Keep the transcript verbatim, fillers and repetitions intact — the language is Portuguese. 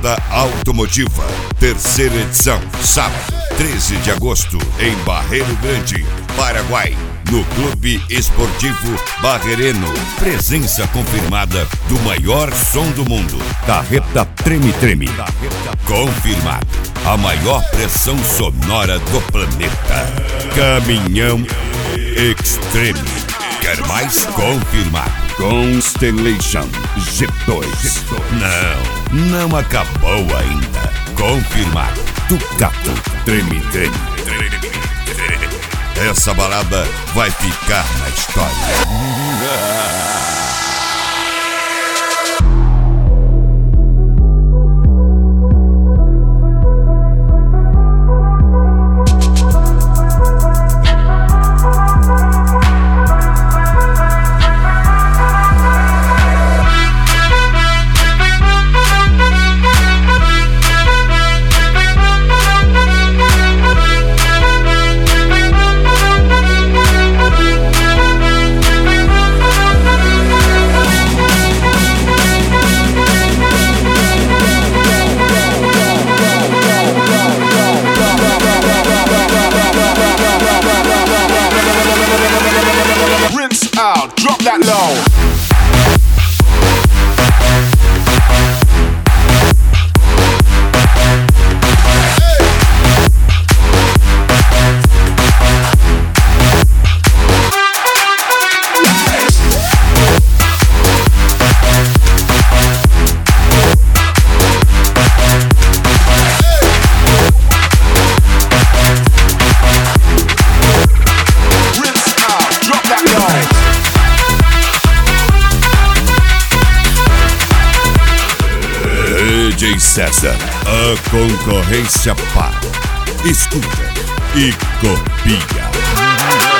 Jornada Automotiva, terceira edição, sábado, treze de agosto, em Barreiro Grande, Paraguai, no Clube Esportivo Barreireno. Presença confirmada do maior som do mundo, Carreta Treme Treme. Confirmado, a maior pressão sonora do planeta, Caminhão Extreme. Quer mais? Confirmado, Constellation G dois. Não, não acabou ainda. Confirmado, Ducato Treme Treme. Essa balada vai ficar na história. Out, drop that low. D J César, a concorrência para. Escuta e copia.